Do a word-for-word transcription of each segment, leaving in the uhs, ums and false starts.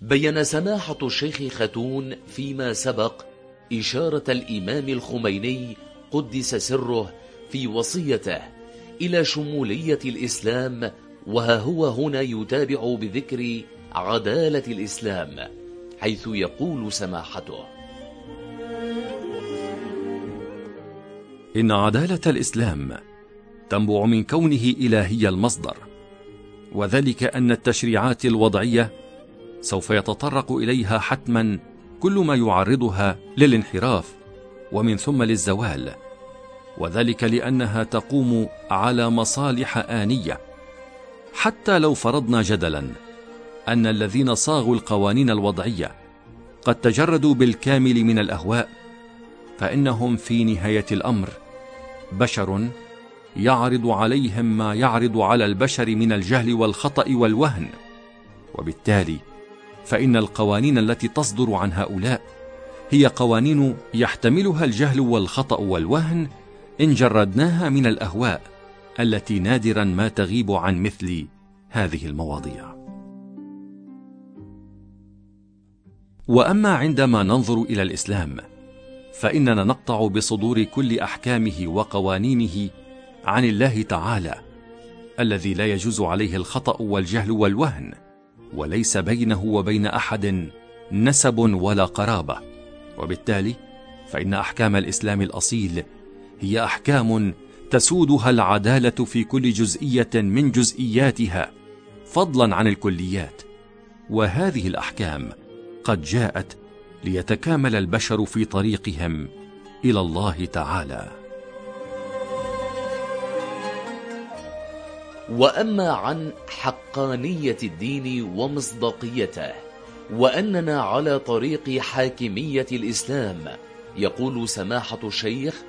بين سماحة الشيخ خاتون فيما سبق إشارة الإمام الخميني قدس سره في وصيته إلى شمولية الإسلام، وها هو هنا يتابع بذكر عدالة الإسلام، حيث يقول سماحته: إن عدالة الإسلام تنبع من كونه إلهي المصدر، وذلك أن التشريعات الوضعية سوف يتطرق إليها حتما كل ما يعرضها للانحراف ومن ثم للزوال، وذلك لأنها تقوم على مصالح آنية. حتى لو فرضنا جدلا أن الذين صاغوا القوانين الوضعية قد تجردوا بالكامل من الأهواء، فإنهم في نهاية الأمر بشر يعرض عليهم ما يعرض على البشر من الجهل والخطأ والوهن، وبالتالي فإن القوانين التي تصدر عن هؤلاء هي قوانين يحتملها الجهل والخطأ والوهن إن جردناها من الأهواء التي نادرا ما تغيب عن مثل هذه المواضيع. وأما عندما ننظر إلى الإسلام فإننا نقطع بصدور كل أحكامه وقوانينه عن الله تعالى الذي لا يجوز عليه الخطأ والجهل والوهن، وليس بينه وبين أحد نسب ولا قرابة، وبالتالي فإن أحكام الإسلام الأصيل هي أحكام تسودها العدالة في كل جزئية من جزئياتها فضلا عن الكليات، وهذه الأحكام قد جاءت ليتكامل البشر في طريقهم إلى الله تعالى. وأما عن حقانية الدين ومصداقيته وأننا على طريق حاكمية الإسلام، يقول سماحة الشيخ: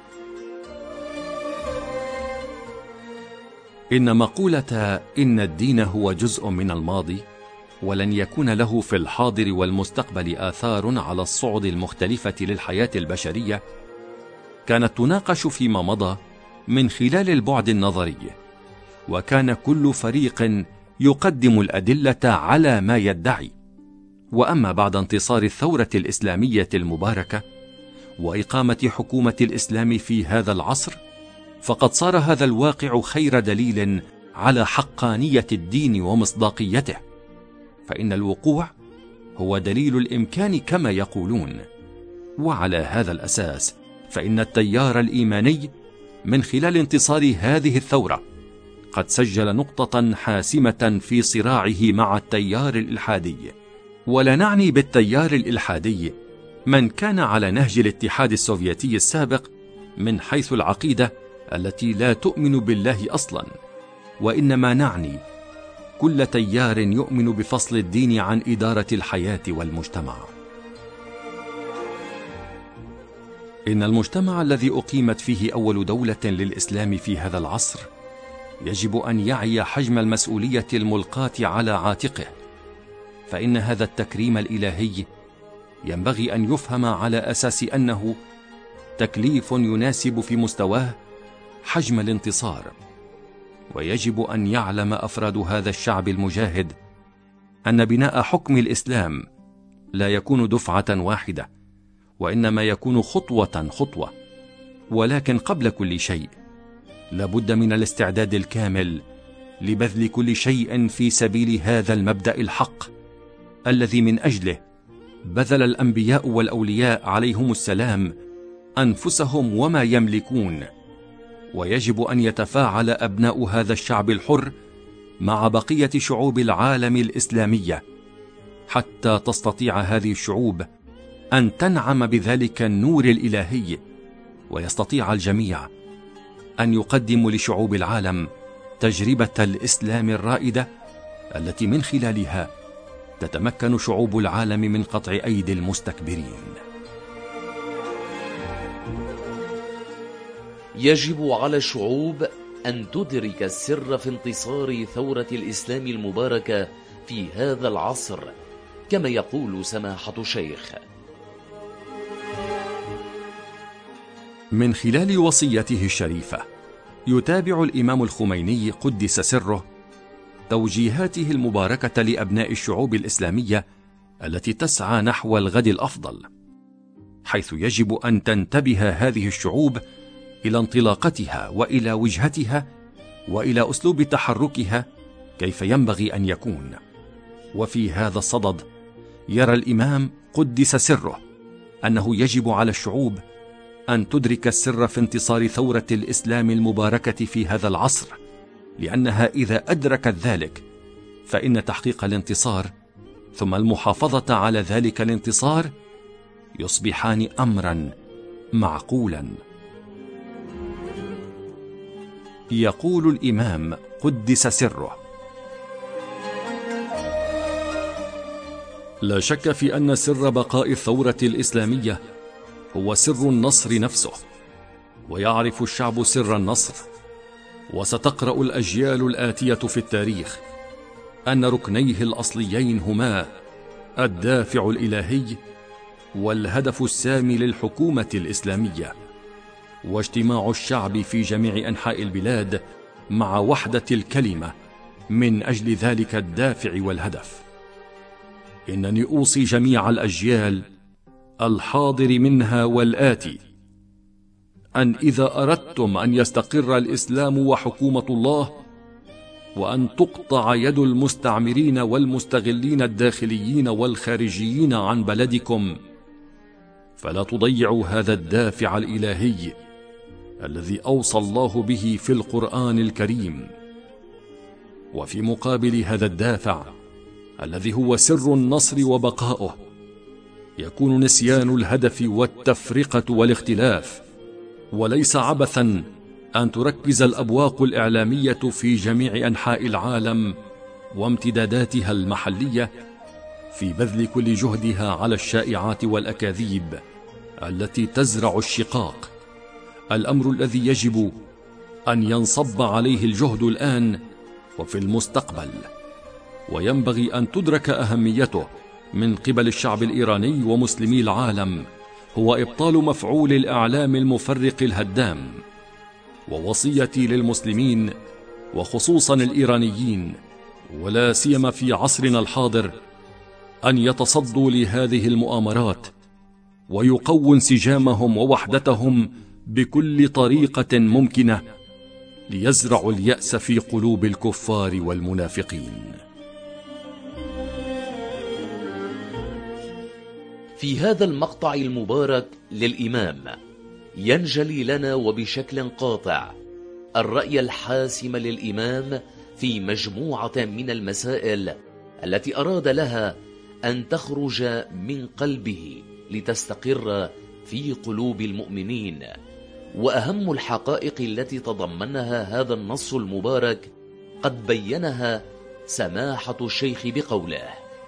إن مقولة إن الدين هو جزء من الماضي ولن يكون له في الحاضر والمستقبل آثار على الصعد المختلفة للحياة البشرية كانت تناقش فيما مضى من خلال البعد النظري، وكان كل فريق يقدم الأدلة على ما يدعي. وأما بعد انتصار الثورة الإسلامية المباركة وإقامة حكومة الإسلام في هذا العصر، فقد صار هذا الواقع خير دليل على حقانية الدين ومصداقيته، فإن الوقوع هو دليل الإمكان كما يقولون. وعلى هذا الأساس فإن التيار الإيماني من خلال انتصار هذه الثورة قد سجل نقطة حاسمة في صراعه مع التيار الإلحادي، ولا نعني بالتيار الإلحادي من كان على نهج الاتحاد السوفيتي السابق من حيث العقيدة التي لا تؤمن بالله أصلا، وإنما نعني كل تيار يؤمن بفصل الدين عن إدارة الحياة والمجتمع. إن المجتمع الذي أقيمت فيه أول دولة للإسلام في هذا العصر يجب أن يعي حجم المسؤولية الملقاة على عاتقه، فإن هذا التكريم الإلهي ينبغي أن يفهم على أساس أنه تكليف يناسب في مستواه حجم الانتصار. ويجب أن يعلم أفراد هذا الشعب المجاهد أن بناء حكم الإسلام لا يكون دفعة واحدة، وإنما يكون خطوة خطوة، ولكن قبل كل شيء لابد من الاستعداد الكامل لبذل كل شيء في سبيل هذا المبدأ الحق الذي من أجله بذل الأنبياء والأولياء عليهم السلام أنفسهم وما يملكون. ويجب أن يتفاعل أبناء هذا الشعب الحر مع بقية شعوب العالم الإسلامية حتى تستطيع هذه الشعوب أن تنعم بذلك النور الإلهي، ويستطيع الجميع أن يقدموا لشعوب العالم تجربة الإسلام الرائدة التي من خلالها تتمكن شعوب العالم من قطع أيدي المستكبرين. يجب على الشعوب أن تدرك السر في انتصار ثورة الإسلام المباركة في هذا العصر، كما يقول سماحة الشيخ: من خلال وصيته الشريفة يتابع الإمام الخميني قدس سره توجيهاته المباركة لأبناء الشعوب الإسلامية التي تسعى نحو الغد الأفضل، حيث يجب أن تنتبه هذه الشعوب إلى انطلاقتها وإلى وجهتها وإلى أسلوب تحركها كيف ينبغي أن يكون. وفي هذا الصدد يرى الإمام قدس سره أنه يجب على الشعوب أن تدرك السر في انتصار ثورة الإسلام المباركة في هذا العصر، لأنها إذا أدركت ذلك فإن تحقيق الانتصار ثم المحافظة على ذلك الانتصار يصبحان أمرا معقولا. يقول الإمام قدس سره: لا شك في أن سر بقاء الثورة الإسلامية هو سر النصر نفسه، ويعرف الشعب سر النصر. وستقرأ الأجيال الآتية في التاريخ أن ركنيه الأصليين هما الدافع الإلهي والهدف السامي للحكومة الإسلامية، واجتماع الشعب في جميع أنحاء البلاد مع وحدة الكلمة من أجل ذلك الدافع والهدف. إنني أوصي جميع الأجيال الحاضر منها والآتي أن إذا أردتم أن يستقر الإسلام وحكومة الله، وأن تقطع يد المستعمرين والمستغلين الداخليين والخارجيين عن بلدكم، فلا تضيعوا هذا الدافع الإلهي الذي أوصى الله به في القرآن الكريم. وفي مقابل هذا الدافع الذي هو سر النصر وبقائه يكون نسيان الهدف والتفرقة والاختلاف. وليس عبثا أن تركز الأبواق الإعلامية في جميع أنحاء العالم وامتداداتها المحلية في بذل كل جهدها على الشائعات والأكاذيب التي تزرع الشقاق، الأمر الذي يجب أن ينصب عليه الجهد الآن وفي المستقبل. وينبغي أن تدرك أهميته من قبل الشعب الإيراني ومسلمي العالم هو إبطال مفعول الإعلام المفرق الهدام. ووصيتي للمسلمين وخصوصا الإيرانيين ولا سيما في عصرنا الحاضر أن يتصدوا لهذه المؤامرات ويقووا انسجامهم ووحدتهم بكل طريقة ممكنة ليزرعوا اليأس في قلوب الكفار والمنافقين. في هذا المقطع المبارك للإمام ينجلي لنا وبشكل قاطع الرأي الحاسم للإمام في مجموعة من المسائل التي أراد لها أن تخرج من قلبه لتستقر في قلوب المؤمنين. وأهم الحقائق التي تضمنها هذا النص المبارك قد بينها سماحة الشيخ بقوله: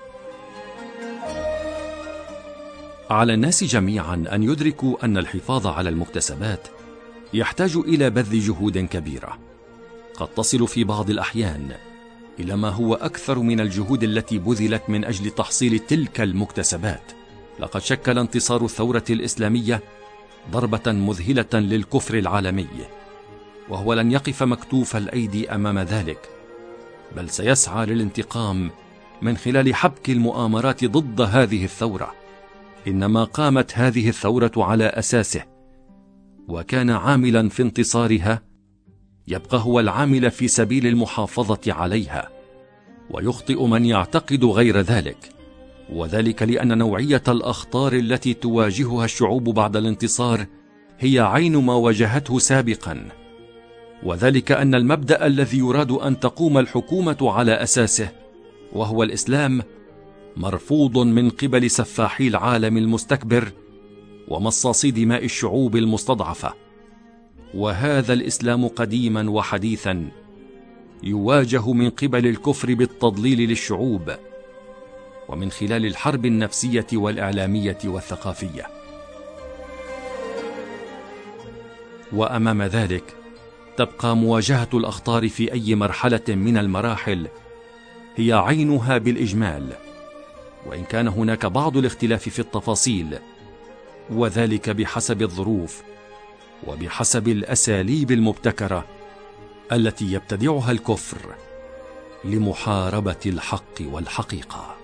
على الناس جميعا أن يدركوا أن الحفاظ على المكتسبات يحتاج إلى بذل جهود كبيرة، قد تصل في بعض الأحيان إلى ما هو أكثر من الجهود التي بذلت من أجل تحصيل تلك المكتسبات. لقد شكل انتصار الثورة الإسلامية ضربة مذهلة للكفر العالمي، وهو لن يقف مكتوف الأيدي أمام ذلك، بل سيسعى للانتقام من خلال حبك المؤامرات ضد هذه الثورة. إنما قامت هذه الثورة على أساسه وكان عاملا في انتصارها، يبقى هو العامل في سبيل المحافظة عليها، ويخطئ من يعتقد غير ذلك، وذلك لأن نوعية الأخطار التي تواجهها الشعوب بعد الانتصار هي عين ما واجهته سابقا، وذلك أن المبدأ الذي يراد أن تقوم الحكومة على أساسه وهو الإسلام مرفوض من قبل سفاحي العالم المستكبر ومصاصي دماء الشعوب المستضعفة. وهذا الإسلام قديما وحديثا يواجه من قبل الكفر بالتضليل للشعوب ومن خلال الحرب النفسية والإعلامية والثقافية. وأمام ذلك تبقى مواجهة الأخطار في أي مرحلة من المراحل هي عينها بالإجمال، وإن كان هناك بعض الاختلاف في التفاصيل، وذلك بحسب الظروف وبحسب الأساليب المبتكرة التي يبتدعها الكفر لمحاربة الحق والحقيقة.